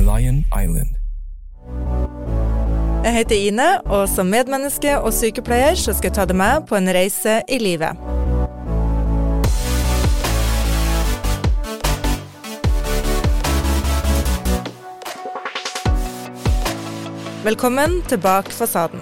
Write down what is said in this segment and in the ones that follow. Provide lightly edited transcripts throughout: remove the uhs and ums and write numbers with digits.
Lion Island. Jeg heter Ine, og som medmenneske og sykepleier så skal jeg ta deg med på en reise i livet. Velkommen til Bak fasaden.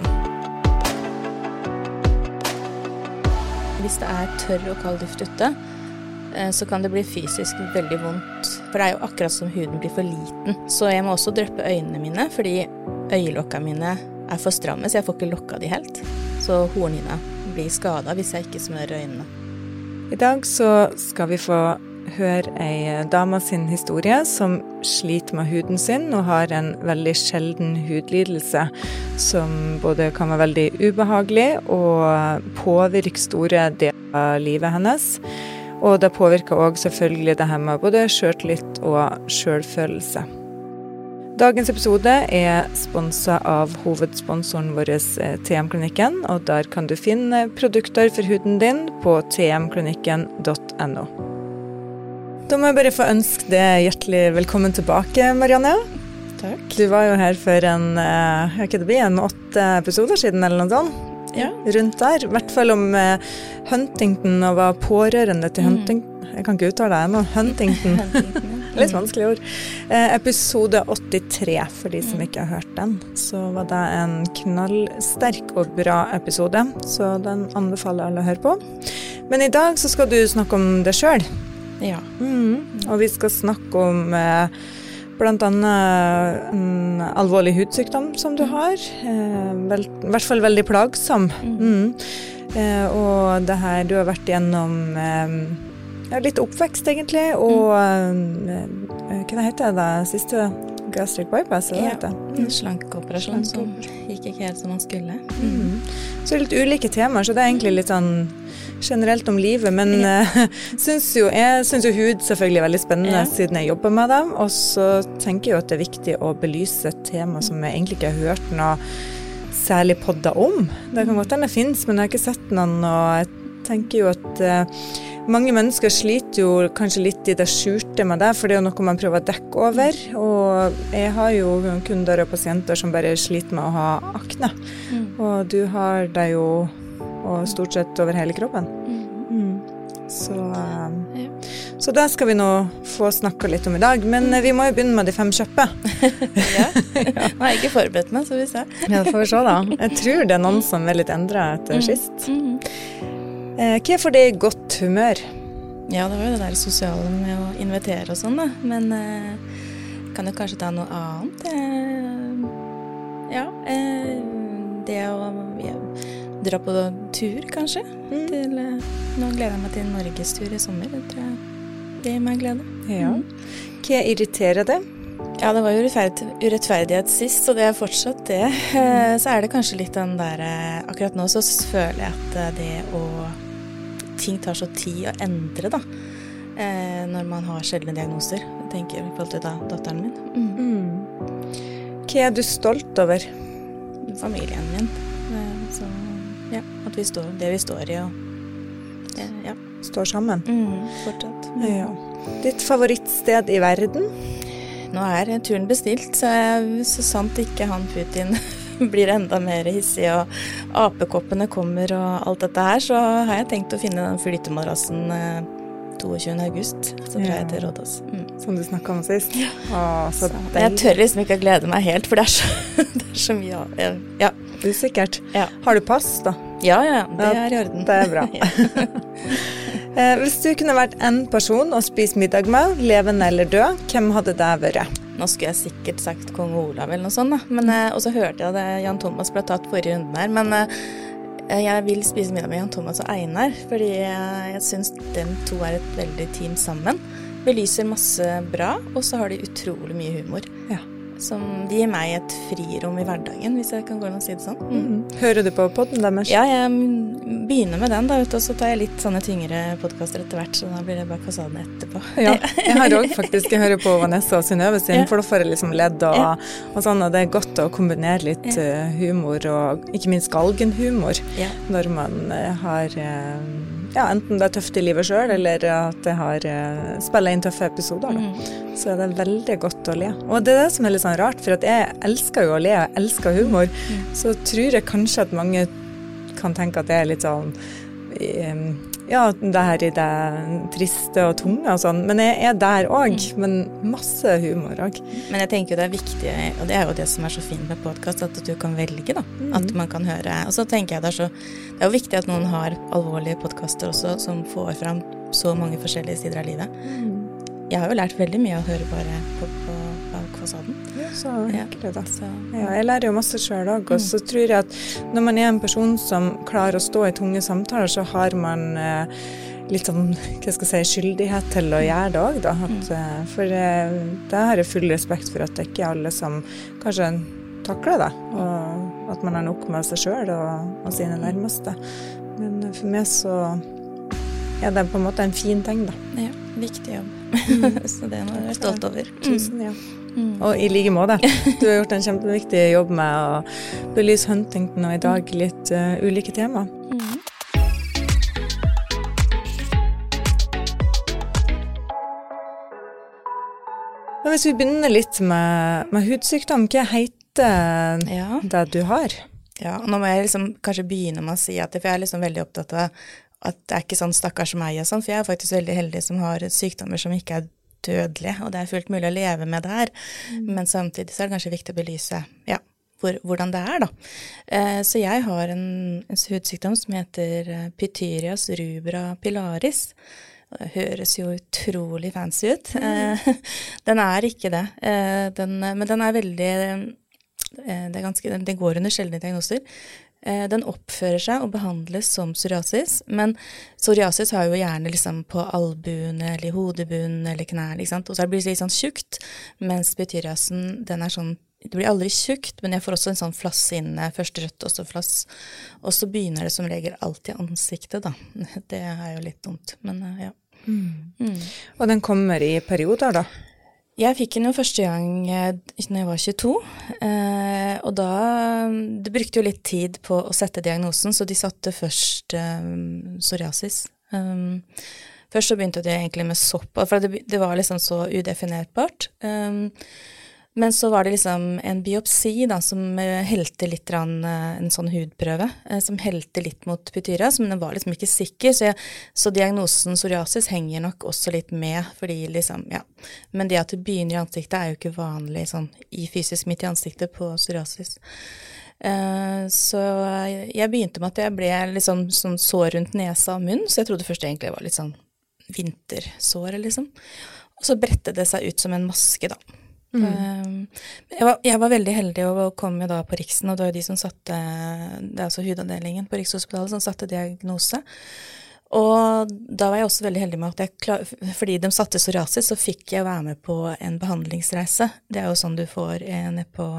Hvis det er tørr og kald luft ute, så kan det bli fysisk veldig vondt. For det er jo akkurat som huden blir for liten. Så jeg må også dryppe øynene mine, fordi øyelokka mine er for stramme, så jeg får ikke lokka de helt. Så hornhinna blir skadet hvis jeg ikke smører øynene. I dag så skal vi få høre ei dame sin historie som sliter med huden sin og har en veldig sjelden hudlidelse som både kan være veldig ubehagelig og påvirke store deler av livet hennes. Og det påvirker også selvfølgelig det her med både selvtillit og selvfølelse. Dagens episode er sponset av hovedsponsoren vår TM-klinikken, og der kan du finne produkter for huden din på tmklinikken.no. Da må jeg bare få ønske deg hjertelig velkommen tilbake, Marianne. Takk. Du var jo her for en 8 episoder siden eller noe sånt. Ja. Rundt der. I hvert fall om Huntington og var pårørende til Huntington. Jeg kan ikke uttale det ennå. Huntington. Litt vanskelig ord. Episode 83, for de som ikke har hørt den. Så var det en knallsterk og bra episode, så den anbefaler alle å høre på. Men i dag så skal du snakke om deg selv. Ja. Og vi skal snakke om blant annet en alvorlig hudsykdom som du har. I hvert fall veldig plagsom. Og det her, du har vært gjennom litt oppvekst egentlig, og hva heter det siste? Gastric bypass, eller hva heter det? Slankeoperasjon som gikk ikke helt som man skulle. Så det er litt ulike temaer, så det er egentlig litt sånn generelt om livet, men jeg synes jo hud selvfølgelig er veldig spennende siden jeg jobber med det, og så tenker jeg jo at det er viktig å belyse et tema som jeg egentlig ikke har hørt noe særlig podder om. Det kan godt hende det finnes, men jeg har ikke sett noen, og jeg tenker jo at mange mennesker sliter jo kanskje litt i det skjulte med det, for det er jo noe man prøver å dekke over, og jeg har jo kunder og pasienter som bare sliter med å ha akne, og du har det jo og stort sett over hele kroppen. Så det skal vi nå få snakke litt om i dag, men vi må jo begynne med de 5 kjøppe. Nå har jeg ikke forberedt meg, så vi ser. Ja, det får vi se da. Jeg tror det er noen som er litt endret etter sist. Hva får det i godt humør? Ja, det var jo det der sosiale med å invitere og sånn da, men kan jo kanskje ta noe annet. Det å dra på tur, kanskje. Nå gleder jeg meg til Norgestur i sommer. Det tror jeg det gir meg glede. Ja. Hva irriterer det? Ja, det var jo urettferdighet sist, og det er fortsatt det. Så er det kanskje litt den der, akkurat nå så føler jeg at ting tar så tid å endre da, når man har sjeldne diagnoser. Jeg tenker i forhold til datteren min. Hva er du stolt over? Familien min. Så ja, at vi står i og står sammen. Fortsatt. Ja. Ditt favorittsted i verden? Nå er turen bestilt, så sant ikke han Putin blir enda mer hissig og apekoppene kommer og alt dette her, så har jeg tenkt å finne den flytemadrassen 22. august, så drar jeg til Rådås. Som du snakket om sist. Så jeg tør liksom ikke å glede meg helt, for det er så mye ja. Usikkert. Ja. Har du pass da? Ja, det er i orden. Det er bra. Hvis du kunne vært en person å spise middag med, levende eller død, hvem hadde det vært? Nå skulle jeg sikkert sagt Kong Olav eller noe sånt da, men, og så hørte jeg det Jan Thomas ble tatt forrige runden her, men jeg vil spise middag med Jan Thomas og Einar, fordi jeg synes de to er et veldig team sammen. Belyser masse bra, og så har de utrolig mye humor. Ja. Som de gir meg et frirom i hverdagen, hvis jeg kan gå inn og si det sånn. Hører du på podden deres? Ja, jeg begynner med den da, og så tar jeg litt sånne tyngre podcaster etter hvert, så da blir det bare fasaden etterpå. Ja, jeg har også faktisk, jeg hører på Vanessa og Synnøve sin, for da får jeg liksom ledd og sånn, og det er godt å kombinere litt humor, og ikke minst galgenhumor, når man har ja, enten det tøft i livet selv, eller at jeg har spillet inn tøffe episoder. Så det veldig godt å le. Og det det som litt sånn rart, for at jeg elsker jo å le, jeg elsker humor, så tror jeg kanskje at mange kan tenke at det litt sånn ja, det her i det triste og tunge og sånn, men jeg der også, men masse humor også. Men jeg tenker jo det viktig, og det jo det som så fint med podcast, at du kan velge da, at man kan høre, og så tenker jeg det jo viktig at noen har alvorlige podcaster også, som får fram så mange forskjellige sider av livet. Jeg har jo lært veldig mye å høre bare på fasaden. Ja, så hyggelig da. Ja, jeg lærer jo masse selv også, og så tror jeg at når man en person som klarer å stå i tunge samtaler, så har man litt sånn, hva skal jeg si, skyldighet til å gjøre det også da. For det har jeg full respekt for at det ikke alle som kanskje takler det, og at man har nok med seg selv og sine nærmeste. Men for meg så det på en måte en fin ting da. Ja, viktig jobb. Så det må jeg være stolt over. Tusen, ja. Og i like måte. Du har gjort en kjempeviktig jobb med å belyse Huntington og i dag litt ulike tema. Og hvis vi begynner litt med hudsykdom, hva heter det du har? Ja, nå må jeg liksom kanskje begynne med å si at for jeg liksom veldig opptatt av at det ikke sånn stakkars meg og sånn, for jeg faktisk veldig heldig som har sykdommer som ikke dødelige, og det fullt mulig å leve med det her, men samtidig så det kanskje viktig å belyse hvordan det da. Så jeg har en hudsykdom som heter Pityrias rubra pilaris. Det høres jo utrolig fancy ut. Den ikke det, men den veldig, det går under sjeldne diagnoser. Den oppfører seg og behandles som psoriasis, men psoriasis har jo gjerne liksom på albuene eller i hodebunnen eller knær, ikke sant? Og så blir det litt sånn tjukt, mens pityriasen, den sånn, det blir aldri tjukt, men jeg får også en sånn flass inne, først rødt og så flass, og så begynner det som regel alltid ansiktet da. Det jo litt dumt, men ja. Og den kommer i perioder da? Jeg fikk den jo første gang når jeg var 22, og det brukte jo litt tid på å sette diagnosen, så de satte først psoriasis. Først så begynte de egentlig med sopp, for det var liksom så udefinerbart. Men så var det liksom en biopsi da, som helte litt en sånn hudprøve, som helte litt mot pityrias, men den var liksom ikke sikker, så diagnosen psoriasis henger nok også litt med, fordi liksom, ja. Men det at det begynner i ansiktet jo ikke vanlig sånn, i fysisk midt i ansiktet på psoriasis. Så jeg begynte med at jeg ble liksom sånn sår rundt nesa og munn, så jeg trodde først egentlig det var litt sånn vintersår liksom. Og så brettet det seg ut som en maske da. Jeg var veldig heldig å komme da på Riksen, og det var de som satte, det altså hudavdelingen på Rikshospitalet som satte diagnose. Og da var jeg også veldig heldig med at fordi de satte psoriasis, så fikk jeg være med på en behandlingsreise. Det jo sånn du får ned på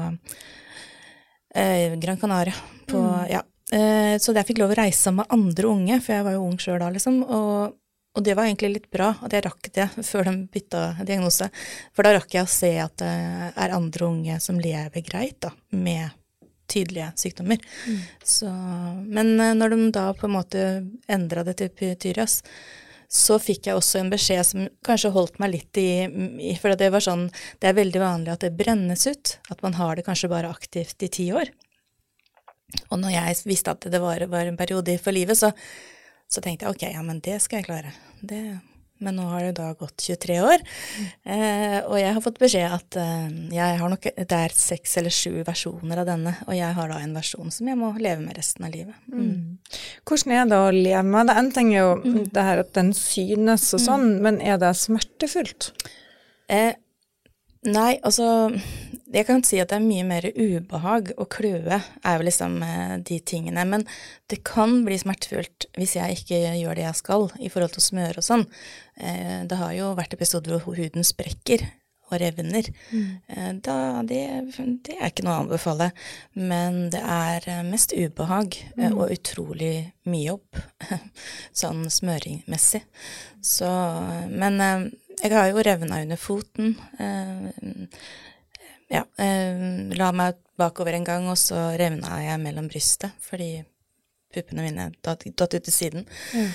Gran Canaria. Så jeg fikk lov å reise med andre unge, for jeg var jo ung selv da liksom, og det var egentlig litt bra at jeg rakk det før de bytta diagnose, for da rakk jeg å se at det andre unge som lever greit da, med tydelige sykdommer. Så, men når de da på en måte endret det til pityrias, så fikk jeg også en beskjed som kanskje holdt meg litt for det var sånn, det veldig vanlig at det brennes ut, at man har det kanskje bare aktivt i 10 år. Og når jeg visste at det var en periode for livet, så tenkte jeg, ok, ja, men det skal jeg klare. Men nå har det da gått 23 år, og jeg har fått beskjed at jeg har nok, det 6 eller 7 versjoner av denne, og jeg har da en versjon som jeg må leve med resten av livet. Hvordan det å leve med det? En ting jo det her at den synes og sånn, men det smertefullt? Nei, altså, jeg kan si at det mye mer ubehag og kløe jo liksom de tingene, men det kan bli smertefullt hvis jeg ikke gjør det jeg skal i forhold til å smøre og sånn. Det har jo vært episoder hvor huden sprekker og revner. Det ikke noe å anbefale, men det mest ubehag og utrolig mye jobb, sånn smøringmessig. Så, men jeg har jo revnet under foten, la meg bakover en gang, og så revnet jeg mellom brystet, fordi puppene mine datt ut til siden.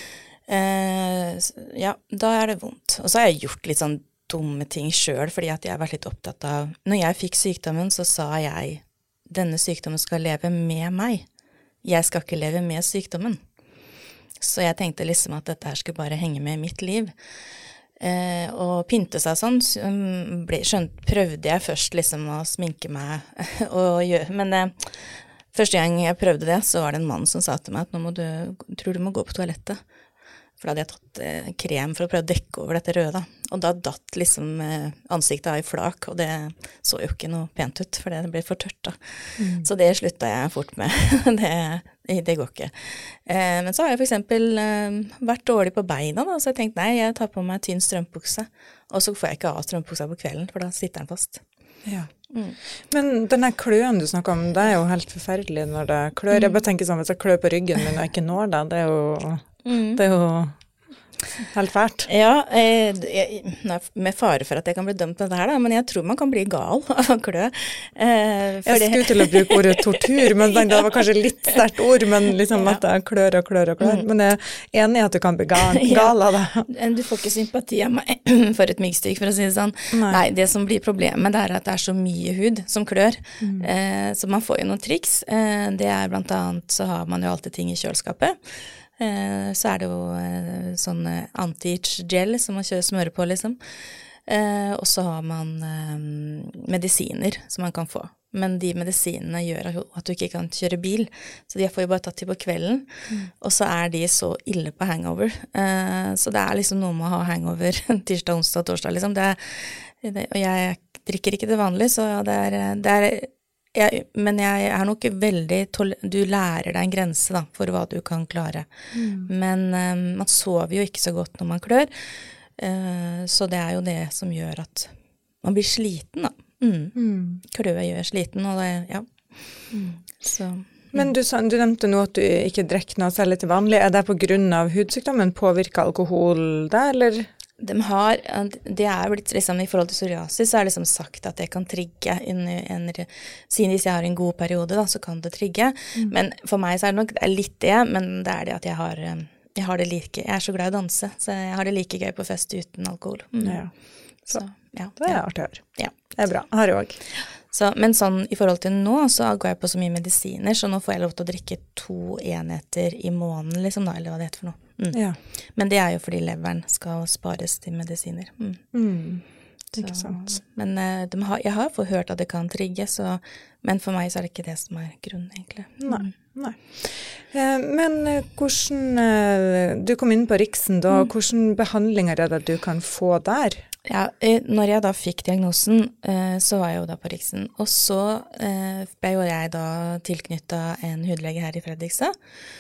Ja, da det vondt. Og så har jeg gjort litt sånn dumme ting selv, fordi at jeg har vært litt opptatt av, når jeg fikk sykdommen, så sa jeg, denne sykdommen skal leve med meg. Jeg skal ikke leve med sykdommen. Så jeg tenkte liksom at dette her skulle bare henge med i mitt liv. Og pynte seg sånn, prøvde jeg først liksom å sminke meg, men første gang jeg prøvde det, så var det en mann som sa til meg at tror du må gå på toalettet. For da hadde jeg tatt krem for å prøve å dekke over dette røde. Og da datt liksom ansiktet av i flak, og det så jo ikke noe pent ut, for det ble for tørt da. Så det sluttet jeg fort med. det går ikke. Men så har jeg for eksempel vært dårlig på beina da, så jeg tenkte, nei, jeg tar på meg tynn strømpukse, og så får jeg ikke av strømpuksa på kvelden, for da sitter den fast. Ja. Men denne kløen du snakker om, det jo helt forferdelig når det klør. Jeg bare tenker sånn, hvis jeg klør på ryggen min og jeg ikke når det, det jo helt fælt. Ja, med fare for at jeg kan bli dømt på dette her da, men jeg tror man kan bli gal av å klø. Jeg skulle til å bruke ordet tortur, men det var kanskje litt sterkt ord, men liksom at det klør og klør og klør. Men jeg enig i at du kan bli gal av det. Du får ikke sympati av meg for et myggstykke, for å si det sånn. Nei, det som blir problemet, det at det så mye hud som klør. Så man får jo noen triks. Det blant annet, så har man jo alltid ting i kjøleskapet. Så det jo sånn anti-itch-gel som man smører på liksom. Og så har man medisiner som man kan få. Men de medisinene gjør at du ikke kan kjøre bil, så de får jo bare tatt til på kvelden. Og så de så ille på hangover. Så det liksom noe med å ha hangover tirsdag, onsdag, torsdag liksom. Og jeg drikker ikke det vanlig, så men jeg nok veldig du lærer deg en grense da, for hva du kan klare. Men man sover jo ikke så godt når man klør, så det jo det som gjør at man blir sliten da. Kløe gjør sliten, og det, Så. Men du nevnte nå at du ikke drikker noe særlig til vanlig. Det på grunn av hudsykdommen? Påvirker alkohol det, eller? Det blitt liksom, i forhold til psoriasis, så liksom sagt at det kan trigge siden hvis jeg har en god periode da, så kan det trigge. Men for meg så det nok litt det, men det det at jeg har det like, jeg så glad i å danse, så jeg har det like gøy på fest uten alkohol. Så, ja. Det artig å høre. Ja. Det bra, jeg har det også. Men sånn, i forhold til nå, så går jeg på så mye medisiner, så nå får jeg lov til å drikke 2 enheter i måneden, liksom da, eller hva det heter for noe. Ja. Men det jo fordi leveren skal spares til medisiner. Ikke sant. Men jeg har fått hørt at det kan trigge, men for meg så det ikke det som grunnen, egentlig. Nei. Men hvordan, du kom inn på Riksen da, hvordan behandlinger det du kan få der? Ja, når jeg da fikk diagnosen, så var jeg jo da på Riksen, og så ble jo jeg da tilknyttet en hudlege her i Fredrikstad,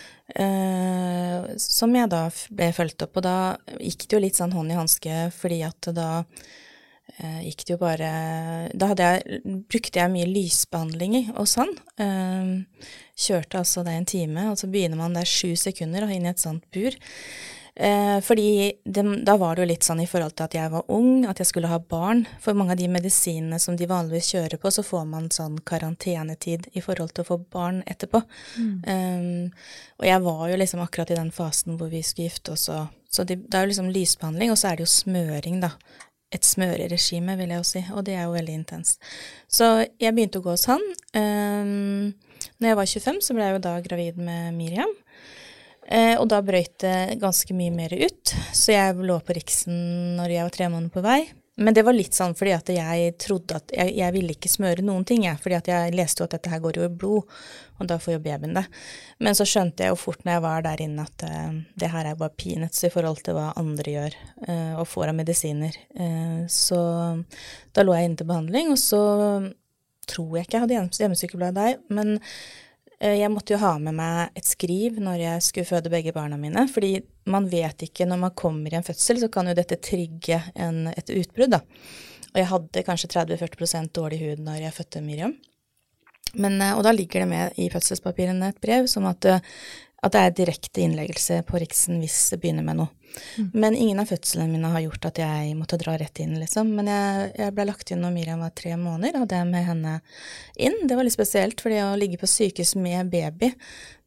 som jeg da ble følt opp, og da gikk det jo litt sånn hånd i handske, fordi at da gikk det jo bare, brukte jeg mye lysbehandling hos han, kjørte altså det en time, og så begynner man der 7 sekunder og inn i et sånt bur, fordi da var det jo litt sånn i forhold til at jeg var ung, at jeg skulle ha barn. For mange av de medisinene som de vanligvis kjører på, så får man sånn karantenetid i forhold til å få barn etterpå. Og jeg var jo liksom akkurat i den fasen hvor vi skulle gifte oss, så det jo liksom lysbehandling, og så det jo smøring da. Et smøreregime, vil jeg jo si, og det jo veldig intenst. Så jeg begynte å gå hos han. Når jeg var 25, så ble jeg jo da gravid med Miriam. Og da brøt det ganske mye mer ut, så jeg lå på Riksen når jeg var 3 måneder på vei. Men det var litt sånn fordi at jeg trodde at jeg ville ikke smøre noen ting, fordi at jeg leste jo at dette her går jo i blod, og da får jo babyen det. Men så skjønte jeg jo fort når jeg var der inne at det her bare peanuts i forhold til hva andre gjør og får av medisiner. Så da lå jeg inne til behandling, og så tror jeg ikke jeg hadde hjemmesykepleie der, men jeg måtte jo ha med meg et skriv når jeg skulle føde begge barna mine, fordi man vet ikke når man kommer i en fødsel, så kan jo dette trigge et utbrudd da. Og jeg hadde kanskje 30-40% dårlig hud når jeg fødte Miriam. Og da ligger det med i fødselspapirene et brev som at det direkte innleggelse på Riksen hvis det begynner med noe. Men ingen av fødslene mine har gjort at jeg måtte dra rett inn, liksom. Men jeg ble lagt inn når Miriam var 3 måneder, og det med henne inn. Det var litt spesielt, fordi å ligge på sykehus med baby,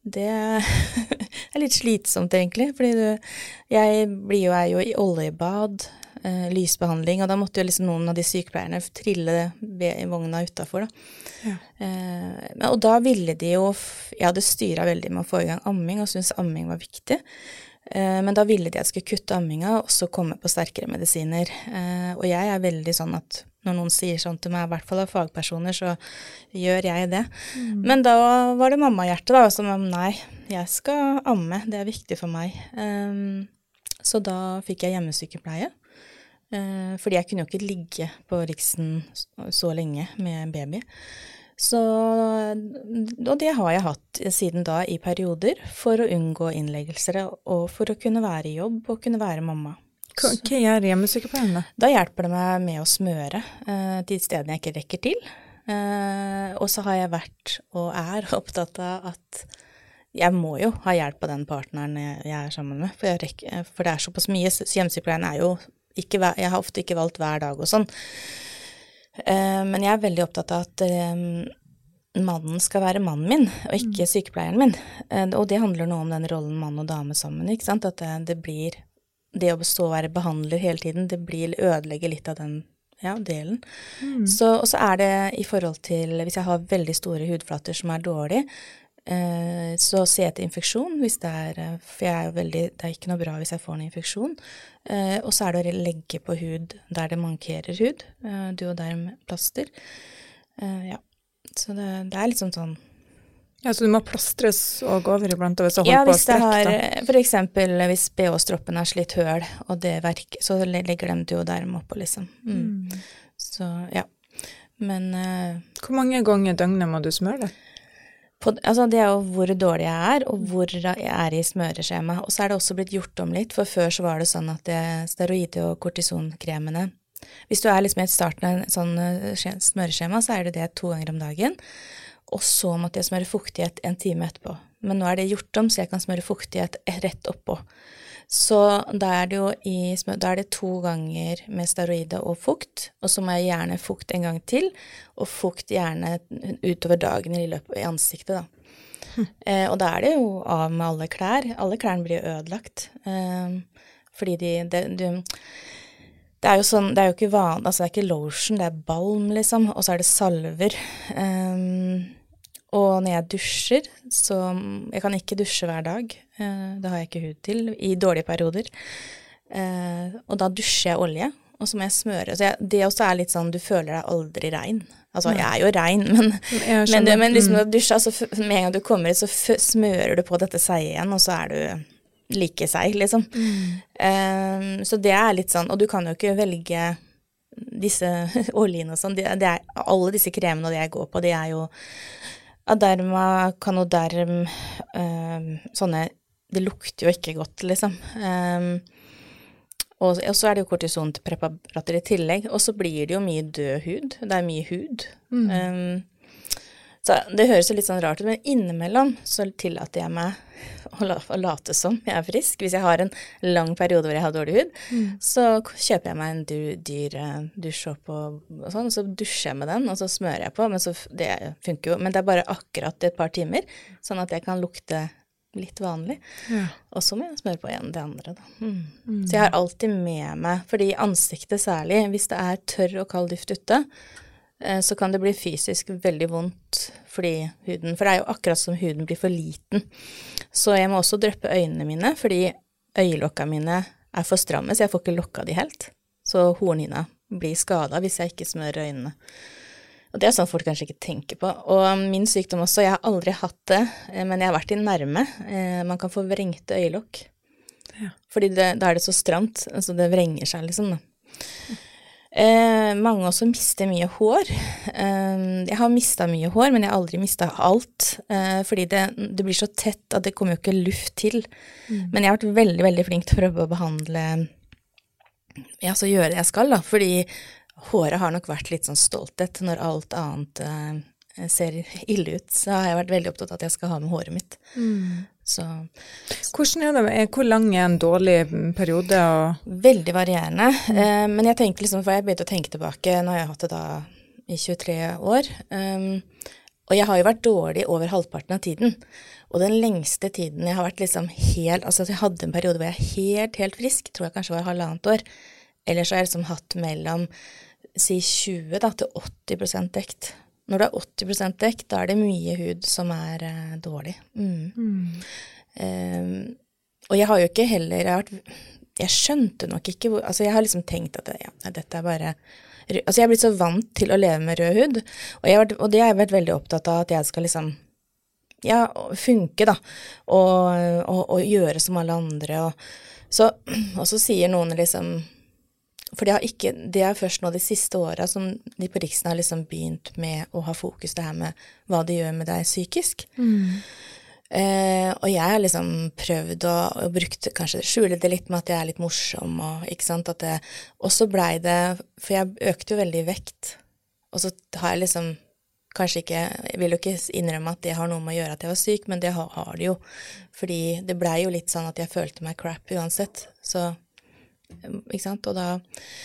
Det er litt slitsomt egentlig, fordi jeg er jo i oljebad, lysbehandling, og da måtte jo liksom noen av de sykepleierne trille i vogna utenfor da. Ja. Og da ville de jo, jeg hadde styret veldig med å få i gang amming, og syntes amming var viktig. Men da ville de at jeg skulle kutte amminga, og så komme på sterkere medisiner. Og jeg er veldig sånn at når noen sier sånn til meg, i hvert fall av fagpersoner, så gjør jeg det. Men da var det mammahjertet da, som nei, jeg skal amme, det er viktig for meg. Så da fikk jeg hjemmesykepleie, fordi jeg kunne jo ikke ligge på Riksen så lenge med en baby. Og det har jeg hatt siden da i perioder for å unngå innleggelser og for å kunne være i jobb og kunne være mamma. Hva gjør hjemmesykepleien da? Da hjelper det meg med å smøre de stedene jeg ikke rekker til. Og så har jeg vært og er opptatt av at jeg må jo ha hjelp av den partneren jeg er sammen med, for det er såpass mye. Hjemmesykepleien er jo ikke, jeg har ofte ikke valgt hver dag og sånn. Men jeg er veldig opptatt av at mannen skal være mannen min, og ikke sykepleieren min. Og det handler nå om den rollen mann og dame sammen, ikke sant? At det blir, det å stå og være behandler hele tiden, det blir ødelegge litt av den delen. Og så er det i forhold til, hvis jeg har veldig store hudflater som er dårlige, så ser jeg til infeksjon, hvis det for jeg er jo veldig, det er ikke noe bra hvis jeg får en infeksjon, og så er det å legge på hud der det mankerer hud, duodermplaster, så det er liksom sånn. Ja, så du må plastres og gå over iblant og hvis du holder på å strekke da? For eksempel hvis BH-stroppen er slitt høl, og det verker, så legger de duoderm oppå liksom. Så ja, men hvor mange ganger døgnet må du smøre det? Altså det er jo hvor dårlig jeg er, og hvor jeg er i smøreskjema. Og så er det også blitt gjort om litt, for før så var det sånn at steroide- og kortisonkremene, hvis du er liksom i et starten av en sånn smøreskjema, så er det 2 ganger om dagen. Og så måtte jeg smøre fuktighet 1 time etterpå. Men nå er det gjort om, så jeg kan smøre fuktighet rett oppå. Så da er det jo da er det 2 ganger med steroide og fukt, og så må jeg gjerne fukt en gang til, og fukt gjerne utover dagen i ansiktet da. Og da er det jo av med alle klærne blir jo ødelagt, fordi det er jo sånn, det er jo ikke vanlig, altså det er ikke lotion, det er balm liksom, og så er det salver, og når jeg dusjer, så jeg kan ikke dusje hver dag, det har jeg ikke hud til, i dårlige perioder, og da dusjer jeg olje, og så må jeg smøre, så det også er litt sånn, du føler deg aldri rein, altså jeg er jo rein, men liksom når du dusjer, altså, med en gang du kommer ut, så smører du på dette seig igjen, og så er du like seig, liksom. Så det er litt sånn, og du kan jo ikke velge disse oljene og sånn, alle disse kremene og det jeg går på, det er jo Aderma, Canoderm, sånne, det lukter jo ikke godt, liksom. Og så er det jo kortisonpreparater i tillegg, og så blir det jo mye død hud, det er mye hud. Så det høres jo litt sånn rart ut, men innimellom så tillater jeg meg å late som jeg er frisk. Hvis jeg har en lang periode hvor jeg har dårlig hud, så kjøper jeg meg en dyr dusjopp og sånn, og så dusjer jeg med den, og så smører jeg på, men så, det funker jo, men det er bare akkurat et par timer, sånn at jeg kan lukte litt vanlig. Og så må jeg smøre på igjen det andre da. Så jeg har alltid med meg, fordi ansiktet særlig, hvis det er tørr og kald duft ute, så kan det bli fysisk veldig vondt for det er jo akkurat som huden blir for liten. Så jeg må også drøppe øynene mine, fordi øyelokka mine er for stramme, så jeg får ikke lokka de helt. Så hornhinna blir skadet hvis jeg ikke smører øynene. Og det er sånn folk kanskje ikke tenker på. Og min sykdom også, jeg har aldri hatt det, men jeg har vært i nærme. Man kan få vrengte øyelokk. Fordi da er det så stramt, så det vrenger seg liksom da. Mange også mister mye hår. Jeg har mistet mye hår, men jeg har aldri mistet alt, fordi det blir så tett at det kommer jo ikke luft til. Men jeg har vært veldig, veldig flink til å prøve å behandle, så gjøre det jeg skal da, fordi håret har nok vært litt sånn stolthet når alt annet ser ille ut, så har jeg vært veldig opptatt av at jeg skal ha med håret mitt. Så. Hvordan det? Hvor lang er en dårlig periode? Veldig varierende, men jeg tenkte liksom, for jeg begynte å tenke tilbake, nå har jeg hatt det da i 23 år, Og jeg har jo vært dårlig over halvparten av tiden. Og den lengste tiden jeg har vært liksom helt, altså jeg hadde en periode hvor jeg helt frisk, tror jeg kanskje var 1,5 år. Ellers har jeg liksom hatt mellom, si 20 da, til 80% dekt. Når det er 80% dekt, da er det mye hud som er dårlig. Og jeg har jo ikke heller, jeg skjønte nok ikke, altså jeg har liksom tenkt at dette er bare, altså jeg har blitt så vant til å leve med rød hud, og det har jeg vært veldig opptatt av at jeg skal liksom, funke da, og gjøre som alle andre, og så sier noen liksom, for det er først nå de siste årene som de på Riksen har liksom begynt med å ha fokus det her med hva det gjør med deg psykisk. Og jeg har liksom prøvd og brukt, kanskje skjule det litt med at jeg er litt morsom, og, ikke sant, og så ble det, for jeg økte jo veldig i vekt, og så har jeg liksom, kanskje ikke, jeg vil jo ikke innrømme at det har noe med å gjøre at jeg var syk, men det har det jo, fordi det ble jo litt sånn at jeg følte meg crap uansett, så, ikke sant, og da,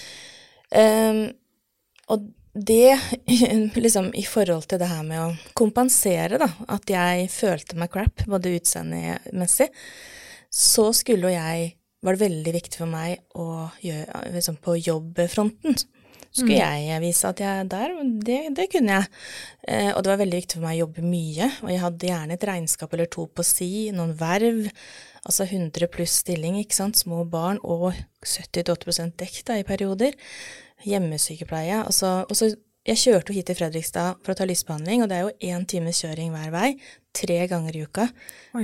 og det, liksom, i forhold til det her med å kompensere da, at jeg følte meg crap, både utseendemessig, så var det veldig viktig for meg å gjøre, liksom, på jobbfronten, skulle jeg vise at det kunne jeg. Og det var veldig viktig for meg å jobbe mye, og jeg hadde gjerne et regnskap eller 2 på si, noen verv, altså 100 pluss stilling, ikke sant, små barn, og 70-80% dekt da, i perioder, hjemmesykepleie, og så jeg kjørte jo hit til Fredrikstad for å ta lysbehandling, og det er jo 1 times kjøring hver vei, 3 ganger i uka,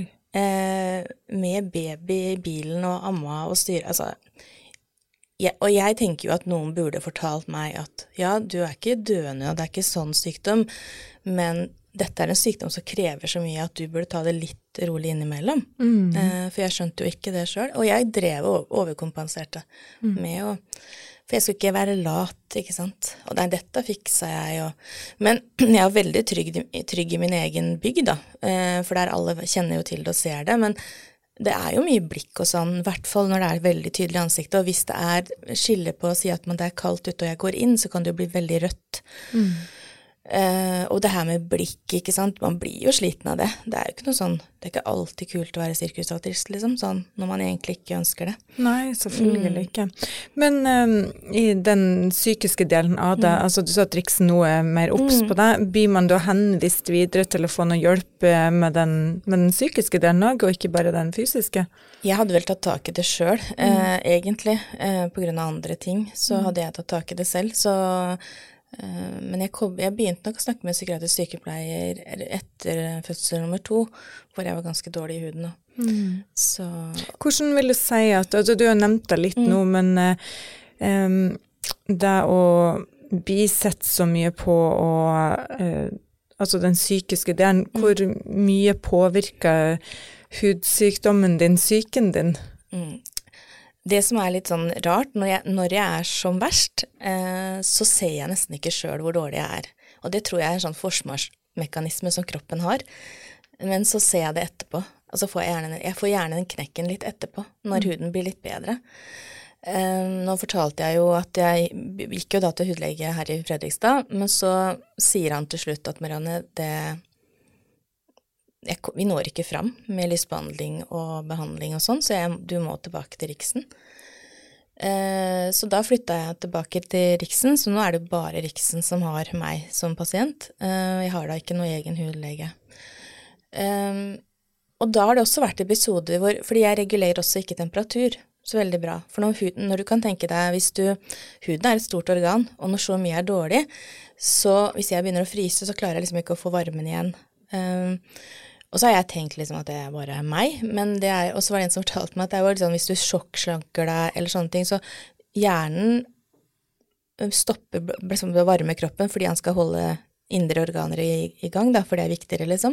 med baby i bilen og amma og styre, altså, og jeg tenker jo at noen burde fortalt meg at ja, du er ikke døende, og det er ikke sånn sykdom, men dette er en sykdom som krever så mye at du burde ta det litt rolig innimellom. For jeg skjønte jo ikke det selv, og jeg drev og overkompenserte med å, for jeg skulle ikke være lat, ikke sant? Og dette fiksa jeg, men jeg er veldig trygg i min egen bygg da, for der alle kjenner jo til det og ser det, men det er jo mye blikk og sånn, i hvert fall når det er veldig tydelig ansikt, og hvis det er skille på å si at det er kaldt ute og jeg går inn, så kan det jo bli veldig rødt. Og det her med blikk, ikke sant, man blir jo sliten av det. Det er jo ikke noe sånn, det er ikke alltid kult å være sirkusautist, liksom, sånn, når man egentlig ikke ønsker det. Nei, selvfølgelig ikke. Men i den psykiske delen av det, altså du sa at Riksen nå er mer obs på det, blir man da henvist videre til å få noe hjelp med den psykiske delen også, og ikke bare den fysiske? Jeg hadde vel tatt tak i det selv, egentlig, på grunn av andre ting, så hadde jeg tatt tak i det selv, så men jeg begynte nok å snakke med psykiatrisk sykepleier etter fødsel nummer 2, hvor jeg var ganske dårlig i huden. Så. Hvordan vil du si at, altså du har nevnt det litt nå, men det å bli sett så mye på, altså den psykiske delen, hvor mye påvirker hudsykdommen din, psyken din? Det som er litt sånn rart, når jeg er som verst, så ser jeg nesten ikke selv hvor dårlig jeg er. Og det tror jeg er en sånn forsvarsmekanisme som kroppen har. Men så ser jeg det etterpå. Altså jeg får gjerne den knekken litt etterpå, når huden blir litt bedre. Nå fortalte jeg jo at jeg gikk jo da til hudlege her i Fredrikstad, men så sier han til slutt at Marianne, vi når ikke fram med lysbehandling og behandling og sånn, så du må tilbake til Riksen. Så da flyttet jeg tilbake til Riksen, så nå er det bare Riksen som har meg som pasient. Jeg har da ikke noe egen hudlege. Og da har det også vært episoder fordi jeg regulerer også ikke temperatur, så veldig bra. For når du kan tenke deg, huden er et stort organ, og når så mye er dårlig, så hvis jeg begynner å fryse, så klarer jeg liksom ikke å få varmen igjen. Og så har jeg tenkt liksom at det er bare meg, men og så var det en som fortalte meg at det var liksom, hvis du sjokkslanker deg eller sånne ting, så hjernen stopper liksom, å varme kroppen fordi han skal holde indre organer i gang, da, for det er viktigere liksom.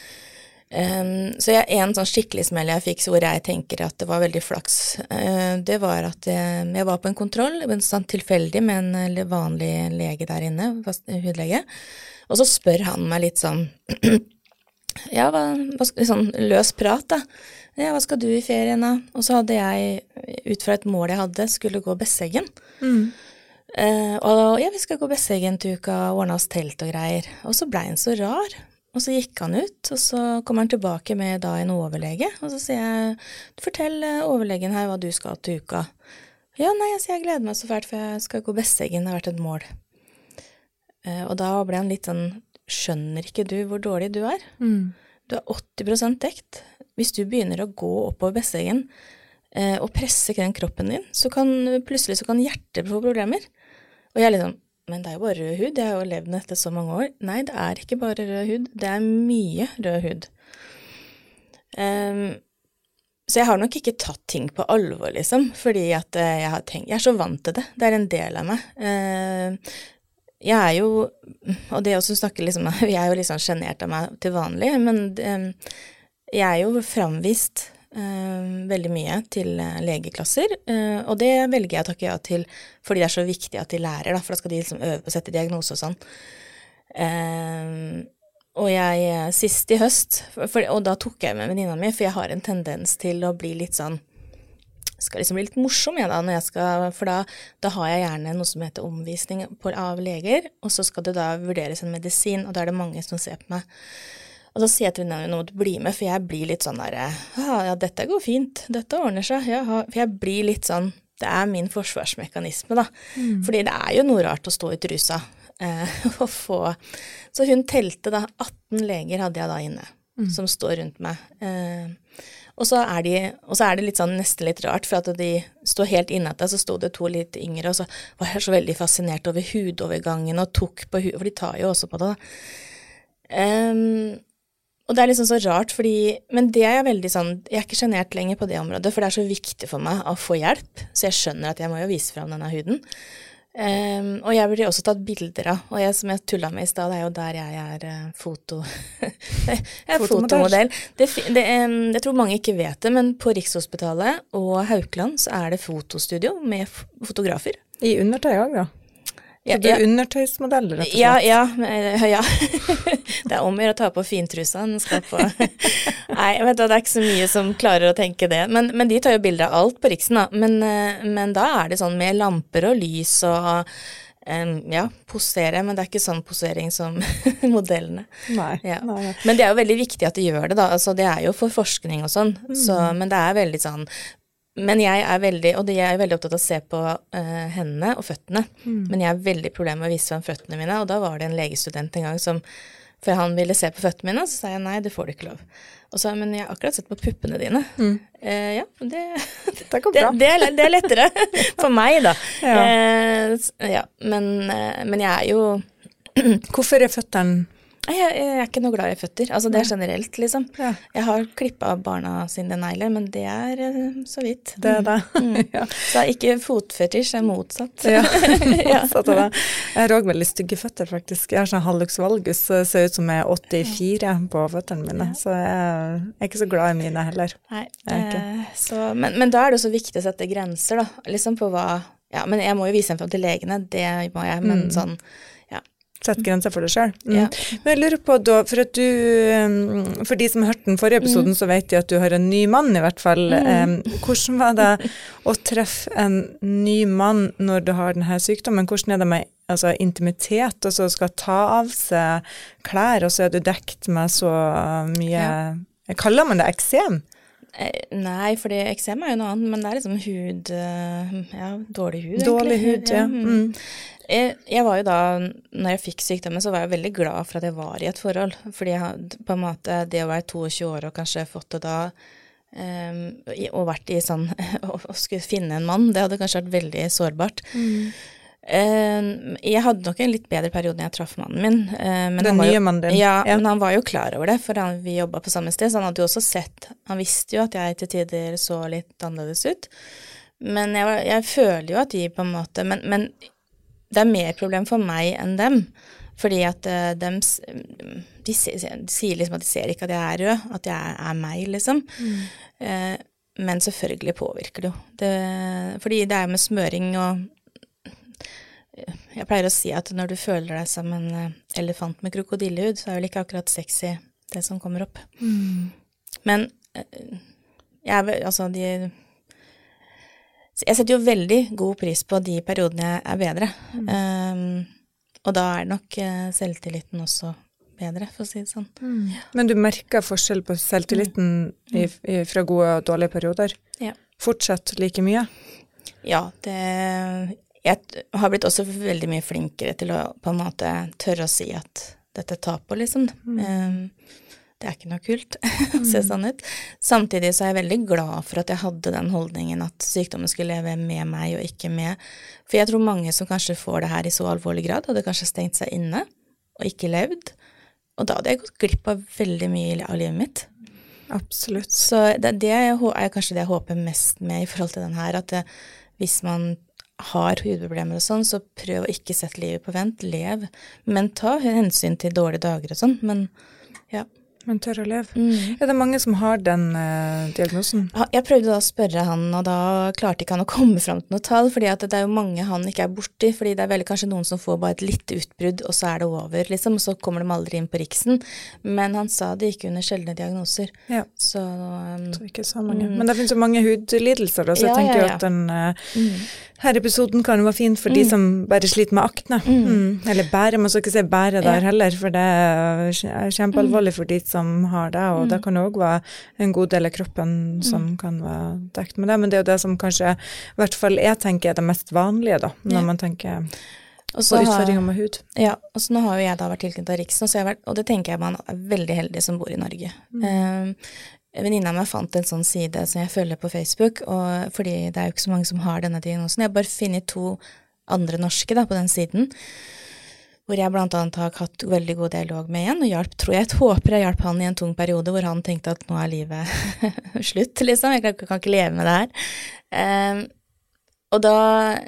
Så en sånn skikkelig smell jeg fikk, hvor jeg tenker at det var veldig flaks, det var at jeg var på en kontroll, sånn tilfeldig med en vanlig lege der inne, hudlege, og så spør han meg litt sånn, ja, sånn løs prat da. Ja, hva skal du i ferien da? Og så hadde jeg, ut fra et mål jeg hadde, skulle gå Besseggen. Og ja, vi skal gå Besseggen til uka, ordne oss telt og greier. Og så ble han så rar. Og så gikk han ut, og så kom han tilbake med da en overlege, og så sier jeg, fortell overlegen her hva du skal til uka. Ja, nei, jeg gleder meg så fælt, for jeg skal gå Besseggen, det har vært et mål. Og da ble han litt sånn, skjønner ikke du hvor dårlig du er? Du er 80% dekt. Hvis du begynner å gå oppover Besseggen og presse den kroppen din, så kan hjertet få problemer. Og jeg liksom, men det er jo bare rød hud, jeg har jo levd med dette så mange år. Nei, det er ikke bare rød hud, det er mye rød hud. Så jeg har nok ikke tatt ting på alvor, liksom, fordi at jeg har tenkt, jeg er så vant til det, det er en del av meg. Jeg er jo, og det også snakker liksom, jeg er jo liksom genert av meg til vanlig, men jeg er jo framvist veldig mye til legeklasser, og det velger jeg å takke ja til, fordi det er så viktig at de lærer, da, for da skal de liksom øve på å sette diagnose og sånn. Og jeg, sist i høst, og da tok jeg med venninna mi, for jeg har en tendens til å bli litt sånn, skal liksom bli litt morsom da, når jeg skal, for da har jeg gjerne noe som heter omvisning av leger, og så skal det da vurderes en medisin, og da er det mange som ser på meg. Og så sier jeg til venninna mi, nå må du bli med, for jeg blir litt sånn der, ja, dette går fint, dette ordner seg, ja, for jeg blir litt sånn, det er min forsvarsmekanisme da, fordi det er jo noe rart å stå i trusa, og få, så hun telte da, 18 leger hadde jeg da inne, som står rundt meg, og så er det litt sånn nesten litt rart, for at de står helt inne etter, så stod det 2 litt yngre, og så var jeg så veldig fascinert over hudovergangen, og tok på for de tar jo også på det da. Og det er liksom så rart, men det er jeg veldig sånn, jeg er ikke genert lenger på det området, for det er så viktig for meg å få hjelp, så jeg skjønner at jeg må jo vise frem denne huden. Og jeg blir også tatt bilder av, og som jeg tullet med i sted, det er jo der jeg er fotomodell. Jeg tror mange ikke vet det, men på Rikshospitalet og Haukeland så er det fotostudio med fotografer. I undertøy også, da? Så du er undertøysmodell, rett og slett? Ja. Det er om å ta på fintrusa, den skal på. Nei, jeg vet da, det er ikke så mye som klarer å tenke det, men de tar jo bilder av alt på Riksen da, men da er det sånn med lamper og lys og ja, posere, men det er ikke sånn posering som modellene. Nei, ja. Nei. Men det er jo veldig viktig at de gjør det da, altså det er jo for forskning og sånn, men det er veldig sånn, men jeg er veldig opptatt av å se på hendene og føttene, men jeg har veldig problemer med å vise frem føttene mine, og da var det en legestudent en gang som, for han ville se på føttene mine, så sa jeg nei, det får du ikke lov. Og så, men jeg har akkurat sett på puppene dine. Ja, det går bra. Det er lettere for meg da. Ja, men jeg er jo... Hvorfor er føttene? Jeg er ikke noe glad i føtter, altså det er generelt liksom. Ja. Jeg har klippet av barna sine negler, men det er så vidt. Det er det. Ja. Så ikke fotfetisj, er motsatt. Ja, motsatt av det. Jeg har også veldig stygge føtter faktisk. Jeg har sånn hallux valgus, så det ser ut som jeg er 84 på føtterne mine, så jeg er ikke så glad i mine heller. Nei, men da er det så viktig å sette grenser da, liksom på hva, ja, men jeg må jo vise en frem til legene, det må jeg, men sånn, sett grenser for deg selv. Ja. Men jeg lurer på da, for at for de som har hørt den forrige episoden, så vet de at du har en ny mann i hvert fall. Hvordan var det å treffe en ny mann når du har denne sykdommen? Hvordan er det med intimitet, og så skal ta av seg klær, og så er du dekt med så mye, kaller man det eksem? Nei, fordi eksem er jo noe annet, men det er liksom hud, dårlig hud. Dårlig hud, ja. Jeg var jo da, når jeg fikk sykdommen, så var jeg veldig glad for at jeg var i et forhold, fordi jeg hadde på en måte det å være 22 år og kanskje fått det da, og vært i sånn, og skulle finne en mann, det hadde kanskje vært veldig sårbart. Jeg hadde nok en litt bedre periode når jeg traff mannen min. Men den nye mannen din? Ja, men han var jo klar over det, for vi jobbet på samme sted, så han hadde jo også sett, han visste jo at jeg til tider så litt annerledes ut. Men jeg føler jo at de på en måte, men det er mer problem for meg enn dem, fordi at de sier liksom at de ser ikke at jeg er rød, at jeg er meg liksom. Men selvfølgelig påvirker det jo. Fordi det er med smøring og jeg pleier å si at når du føler deg som en elefant med krokodillehud, så er vel ikke akkurat sexy det som kommer opp. Men jeg setter jo veldig god pris på de periodene jeg er bedre. Og da er nok selvtilliten også bedre, for å si det sånn. Men du merker forskjell på selvtilliten fra gode og dårlige perioder? Ja. Fortsatt like mye? Ja, jeg har blitt også veldig mye flinkere til å på en måte tørre å si at dette tar på, liksom. Det ikke noe kult å se sånn ut. Samtidig så jeg veldig glad for at jeg hadde den holdningen at sykdommen skulle leve med meg og ikke med. For jeg tror mange som kanskje får det her i så alvorlig grad, hadde kanskje stengt seg inne og ikke levd. Og da hadde jeg gått glipp av veldig mye av livet mitt. Absolutt. Så det kanskje det jeg håper mest med i forhold til den her, at hvis man har hudproblemer og sånn, så prøv å ikke sette livet på vent, lev. Men ta hensyn til dårlige dager og sånn, men ja. Men tør å leve. Er det mange som har den diagnosen? Jeg prøvde da å spørre han, og da klarte ikke han å komme frem til noe tall, fordi at det jo mange han ikke borti, fordi det vel kanskje noen som får bare et litt utbrudd, og så det over, liksom, og så kommer de aldri inn på Riksen. Men han sa det gikk under sjeldne diagnoser. Ja. Så jeg tror ikke så mange. Men det finnes jo mange hudlidelser, så jeg tenker jo at den her episoden kan jo være fin for de som bare sliter med akne. Eller bære, man skal ikke si bære der heller, for det kjempealvorlig for de som har det, og det kan også være en god del av kroppen som kan være dekt med det, men det jo det som kanskje, i hvert fall jeg tenker det mest vanlige da, når man tenker på utfordringer med hud. Ja, og så nå har jo jeg da vært tilknyttet av Riksen, og det tenker jeg man veldig heldig som bor i Norge. Venninna meg fant en sånn side som jeg følger på Facebook, og fordi det jo ikke så mange som har denne diagnosen. Jeg har bare funnet 2 andre norske da, på den siden, hvor jeg blant annet har hatt veldig god dialog med igjen, og håper jeg hjalp han i en tung periode, hvor han tenkte at nå livet slutt, liksom. Jeg kan ikke leve med det her. Og da,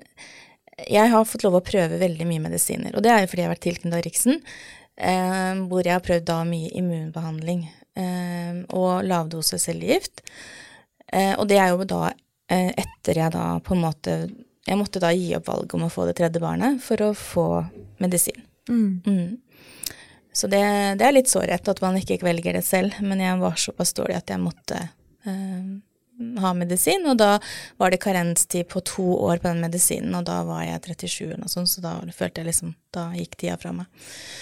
jeg har fått lov å prøve veldig mye medisiner, og det jo fordi jeg har vært tilknyttet av Riksen, hvor jeg har prøvd da mye immunbehandling, og lavdose cellegift. Og det jo da, etter jeg da på en måte, jeg måtte da gi opp valget om å få det 3. barnet for å få medisin. Så det litt sårhet at man ikke velger det selv, men jeg var såpass dårlig at jeg måtte ha medisin, og da var det karenstid på 2 år på den medisinen, og da var jeg 37 og sånn, så da følte jeg liksom, da gikk tida fra meg.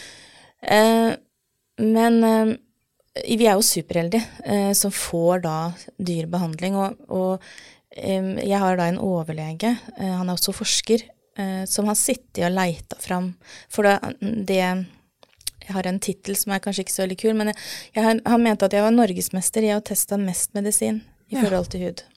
Men vi jo superheldige som får da dyr behandling, og jeg har da en overlege, han også forsker, som har sittet og leitet fram, for jeg har en titel som kanskje ikke så veldig kul, men jeg har ment at jeg var norgesmester i å teste mest medisin i forhold til hud.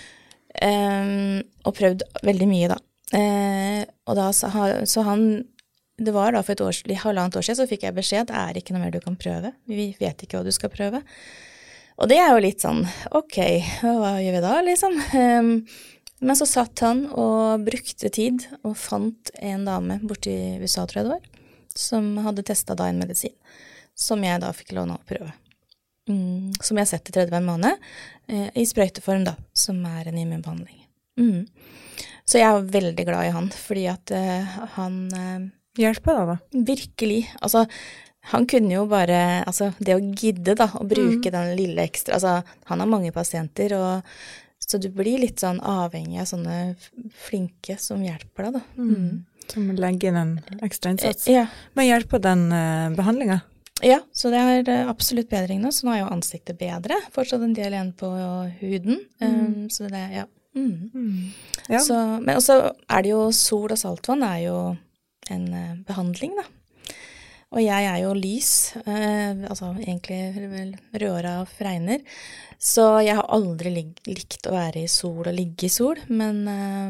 Og prøvd veldig mye da. Og da så han, det var da for halvannet år siden, så fikk jeg beskjed, det ikke noe mer du kan prøve, vi vet ikke hva du skal prøve. Og det jo litt sånn, ok, hva gjør vi da, liksom? Men så satt han og brukte tid og fant en dame borte i USA, tror jeg det var, som hadde testet da en medisin, som jeg da fikk låne å prøve. Som jeg setter 30 måned, i sprøyteform da, som en immunbehandling. Så jeg veldig glad i han, fordi at han hjelper da? Virkelig, altså han kunne jo bare, altså det å gidde da, å bruke den lille ekstra, altså han har mange pasienter, og så du blir litt sånn avhengig av sånne flinke som hjelper deg da. Som legger inn en ekstra innsats. Men hjelper den behandlingen? Ja, så det absolutt bedring nå, så nå jo ansiktet bedre, fortsatt en del igjen på huden, så det, Så, men også det jo sol og saltvann jo en behandling da. Og jeg jo lys, altså egentlig vel rødhåret og fregner, så jeg har aldri likt å være i sol og ligge i sol, men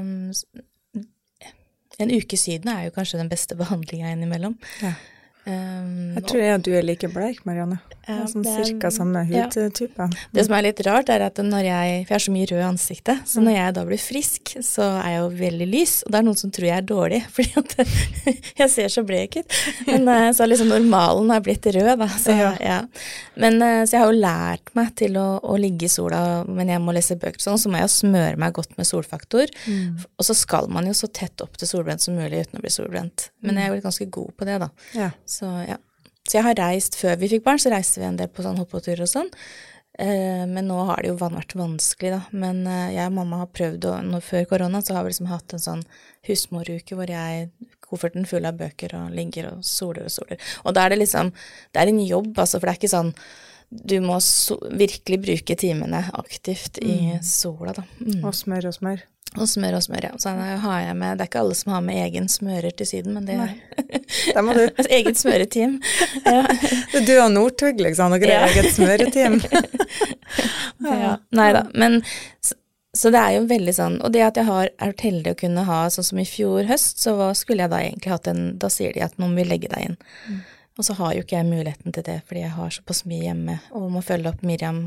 en uke syden jo kanskje den beste behandlingen innimellom. Ja. Jeg tror jeg at du like bleik, Marianne. Sånn cirka samme hudtype. Det som litt rart at når for jeg så mye rød i ansiktet, så når jeg da blir frisk, så jeg jo veldig lys, og det noen som tror jeg dårlig, fordi at jeg ser så blek ut. Men så liksom normalen blitt rød da. Så, Men så jeg har jo lært meg til å ligge i sola, men jeg må lese bøker sånn, så må jeg smøre meg godt med solfaktor, og så skal man jo så tett opp til solbrent som mulig uten å bli solbrent. Men jeg blitt ganske god på det da. Så jeg har reist, før vi fikk barn, så reiste vi en del på sånn hoppåturer og sånn. Men nå har det jo vært vanskelig da. Men jeg og mamma har prøvd, og før korona så har vi liksom hatt en sånn husmoruke hvor kofferten full av bøker og ligger og soler og soler. Og da det liksom, det en jobb, altså, for det ikke sånn, du må virkelig bruke timene aktivt i sola da. Og smør og smør. Og smør, ja. Så har jeg med, det ikke alle som har med egen smører til siden, men det det må du. Et eget smøreteam. Ja. Du har Northug, liksom, og eget smøreteam. Ja, neida, men så det jo veldig sånn, og det at jeg vært heldig å kunne ha, sånn som i fjor høst, så skulle jeg da egentlig hatt da sier de at noen vil legge deg inn. Og så har jo ikke jeg muligheten til det, fordi jeg har såpass mye hjemme, og må følge opp Miriam,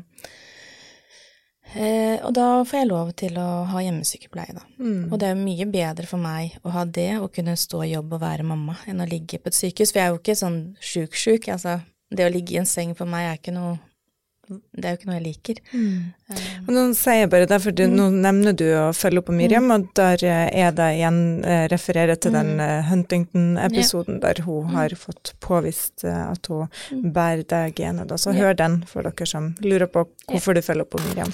og da får jeg lov til å ha hjemmesykepleie da. Og det mye bedre for meg å ha det, å kunne stå i jobb og være mamma, enn å ligge på et sykehus, for jeg jo ikke sånn syk, altså det å ligge i en seng for meg ikke noe, det jo ikke noe jeg liker. Og nå sier jeg bare det, for nå nevner du å følge opp på Miriam, og der det igjen referere til den Huntington-episoden der hun har fått påvist at hun bærer det genet. Så hør den for dere som lurer på hvorfor du følger opp på Miriam.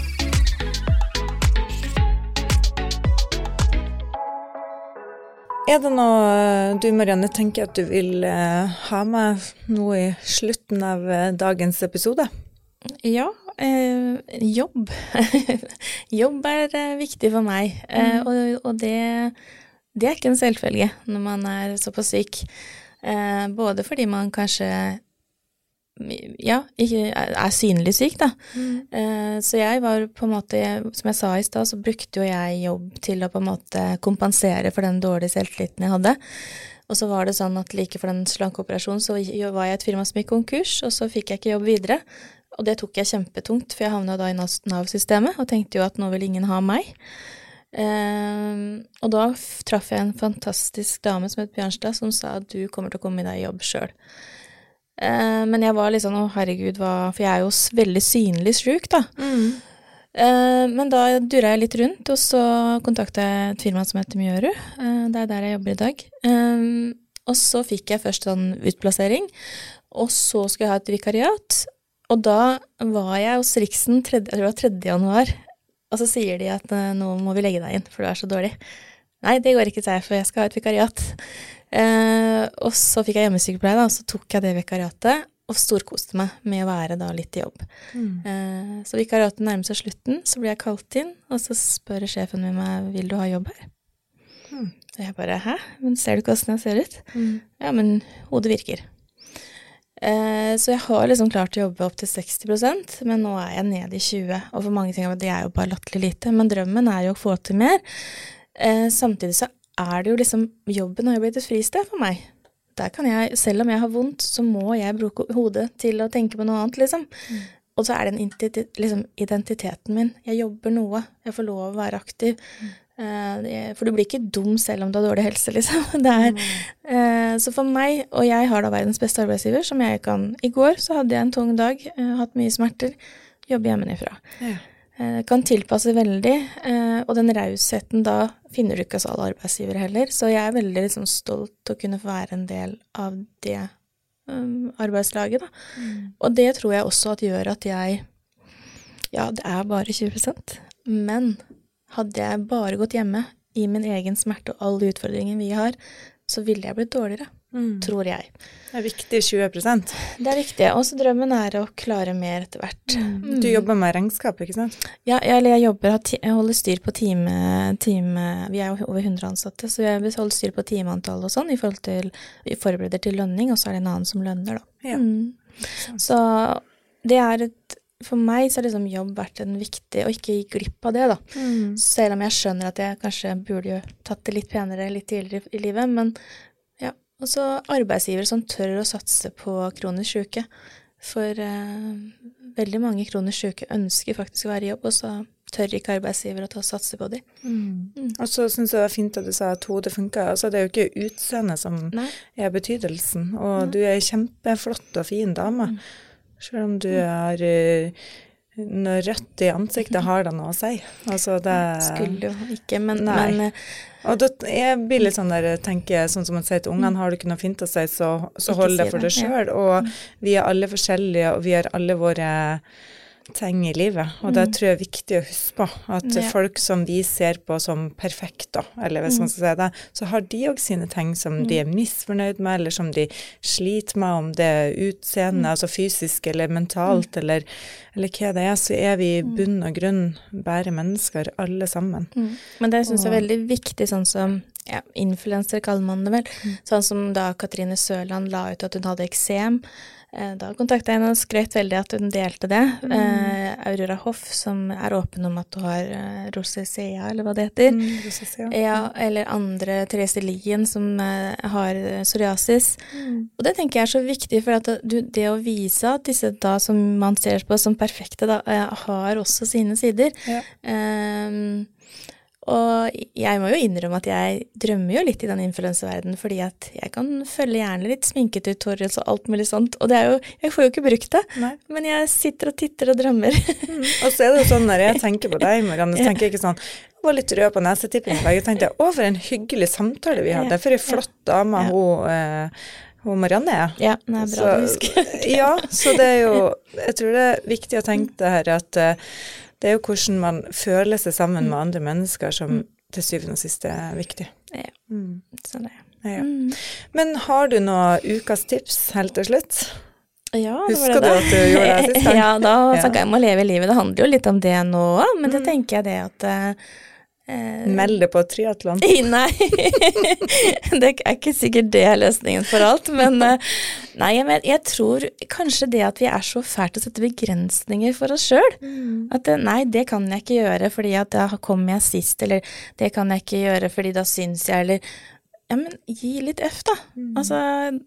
Det noe du, Marianne, tenker at du vil ha med nå i slutten av dagens episode? Ja, jobb. Jobb viktig for meg, og det ikke en selvfølge når man såpass syk. Både fordi man kanskje ikke synlig syk da. Så jeg var på en måte, som jeg sa i sted, så brukte jo jeg jobb til å på en måte kompensere for den dårlige selvtilliten jeg hadde. Og så var det sånn at like for den slankeoperasjonen så var jeg et firma som gikk konkurs, og så fikk jeg ikke jobb videre. Og det tok jeg kjempetungt, for jeg havnet da i NAV-systemet, og tenkte jo at nå vil ingen ha meg. Og da traff jeg en fantastisk dame som het Bjørnstad, som sa at du kommer til å komme i deg jobb selv. Men jeg var litt sånn, herregud, for jeg jo veldig synlig syk da. Men da duret jeg litt rundt, og så kontaktet jeg et firma som heter Mjøru. Det der jeg jobber i dag. Og så fikk jeg først sånn utplassering, og så skulle jeg ha et vikariat. Og da var jeg hos Riksen, jeg tror det var 3. januar, og så sier de at nå må vi legge deg inn, for du så dårlig. Nei, det går ikke til, for jeg skal ha et vikariat. Og så fikk jeg hjemmesykepleie da, og så tok jeg det vikariatet, og storkoste meg med å være da litt i jobb. Så vikariatet nærmer seg slutten, så blir jeg kalt inn, og så spør sjefen min meg, vil du ha jobb her? Og jeg bare, hæ? Men ser du hvordan jeg ser ut? Ja, men hodet virker. Så jeg har liksom klart å jobbe opp til 60%, men nå jeg nede i 20%, og for mange ting det jo bare latterlig lite, men drømmen jo å få til mer. Samtidig så det jo liksom, jobben har jo blitt et fristed for meg. Der kan jeg, selv om jeg har vondt, så må jeg bruke hodet til å tenke på noe annet, liksom. Og så det liksom identiteten min. Jeg jobber noe, jeg får lov å være aktiv. For du blir ikke dum selv om du har dårlig helse, liksom. Så for meg, og jeg har da verdens beste arbeidsgiver, som jeg kan, i går så hadde jeg en tung dag, hatt mye smerter, jobber hjemmefra. Kan tilpasse veldig, og den rausheten da finner du ikke hos alle arbeidsgivere heller, så jeg veldig liksom stolt å kunne få være en del av det arbeidslaget da. Og det tror jeg også at gjør at jeg, det bare 20%, men hadde jeg bare gått hjemme i min egen smerte og alle utfordringene vi har, så ville jeg blitt dårligere, tror jeg. Det viktig 20%. Det viktig, og så drømmen å klare mer etter hvert. Du jobber med regnskap, ikke sant? Ja, jeg holder styr på vi jo over 100 ansatte, så jeg holder styr på timeantall og sånn, i forhold til, vi forbereder til lønning, og så det en annen som lønner da. Ja. Så det for meg så har liksom jobb vært en viktig, og ikke gi glipp av det da. Selv om jeg skjønner at jeg kanskje burde jo tatt det litt penere litt tidligere i livet, men ja, og så arbeidsgivere som tør å satse på kronisk syke, for veldig mange kronisk syke ønsker faktisk å være i jobb, og så tør ikke arbeidsgivere å satse på dem. Og så synes jeg det fint at du sa at hodet funker, altså det jo ikke utseende som betydelsen, og du en kjempeflott og fin dame. Selv om du noe rødt i ansiktet har det noe å si. Altså det skulle jo ikke, men og da jeg blir litt sånn der, tenker sånn som man sier til ungene, har du ikke noe fint å si, så hold det for deg selv. Og vi er alle forskjellige, og vi har alle våre ting i livet, og det tror jeg er viktig å huske på, at folk som vi ser på som perfekte, eller hvis man skal si det, så har de også sine ting som de er misfornøyd med, eller som de sliter med, om det er utseende, altså fysisk eller mentalt, eller hva det er, så er vi i bunn og grunn bare mennesker, alle sammen. Men det synes jeg er veldig viktig, sånn som influencer kaller man det vel, sånn som da Katrine Sørland la ut at hun hadde eksem. Da kontaktet jeg henne og skrøt veldig at hun delte det. Aurora Hoff, som er åpen om at du har rosacea, eller hva det heter. Rosacea. Ja, eller andre, Therese Lien, som har psoriasis. Og det tenker jeg er så viktig, for at det å vise at disse da, som man ser på som perfekte, da, har også sine sider. Og jeg må jo innrømme at jeg drømmer jo litt i den influencerverdenen, fordi at jeg kan følge gjerne litt sminketutorials og alt mulig sånt, og det er jo, jeg får jo ikke brukt det, men jeg sitter og titter og drømmer. Og så er det sånn, når jeg tenker på deg, Marianne, så tenker jeg ikke sånn, jeg var litt rød på nesetippen, jeg tenkte, for en hyggelig samtale vi hadde, for en flott dame hun Marianne er. Ja, det er bra å huske. Ja, så det er jo, jeg tror det er viktig å tenke det her, at det er jo hvordan man føler seg sammen med andre mennesker som til syvende og siste er viktig. Ja, sånn er det. Ja. Men har du noen ukas tips helt til slutt? Ja, det var det. Husker du at du gjorde det sist gang? Ja, da snakket jeg om å leve livet. Det handler jo litt om det nå, men det tenker jeg det at... Melde på triathlon. Nei, det er ikke sikkert det er løsningen for alt, men nei, jeg tror kanskje det at vi er så fælt å sette begrensninger for oss selv, at nei, det kan jeg ikke gjøre fordi at da kommer jeg sist, eller det kan jeg ikke gjøre fordi da synes jeg, eller ja, men gi litt F da, altså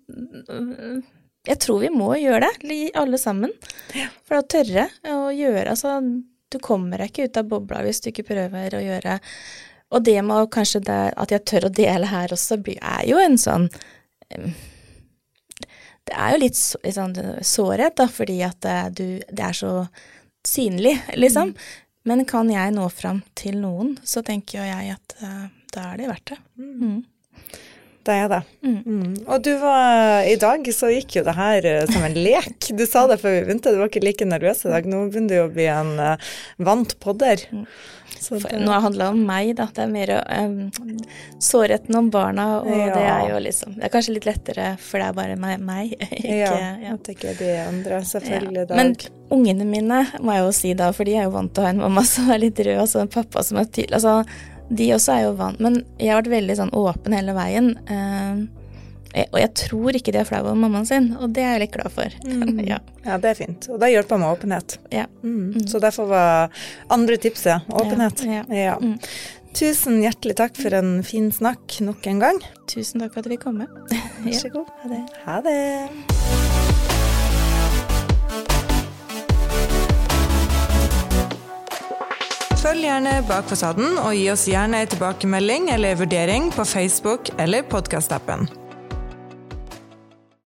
jeg tror vi må gjøre det, alle sammen, for å tørre å gjøre, altså du kommer ikke ut av bobla hvis du ikke prøver å gjøre, og det må kanskje det, at jeg tør å dele her også, er jo en sånn, det er jo litt sånn sårhet da, fordi at det er så synlig, liksom, men kan jeg nå frem til noen, så tenker jeg at da er det verdt det. Det er det. Og du var, i dag så gikk jo det her som en lek. Du sa det før vi begynte, du var ikke like nervøs i dag. Nå begynner du å bli en vant podder. Nå handler det om meg da, det er mer sårheten om barna, og det er jo liksom, det er kanskje litt lettere, for det er bare meg. Jeg tenker de andre, selvfølgelig. Men ungene mine, må jeg jo si da, for de er jo vant til å ha en mamma som er litt rød, og så en pappa som er tydelig, altså de også er jo vant, men jeg har vært veldig sånn åpen hele veien, og jeg tror ikke de er flau om mammaen sin, og det er jeg litt glad for. Ja, det er fint, og det hjelper med åpenhet. Så derfor var andre tipset åpenhet. Tusen hjertelig takk for en fin snakk nok en gang. Tusen takk for at vi kom med. Vær så god. Ha det. Ha det. Følg gjerne Bak fasaden, og gi oss gjerne en tilbakemelding eller vurdering på Facebook eller podcast-appen.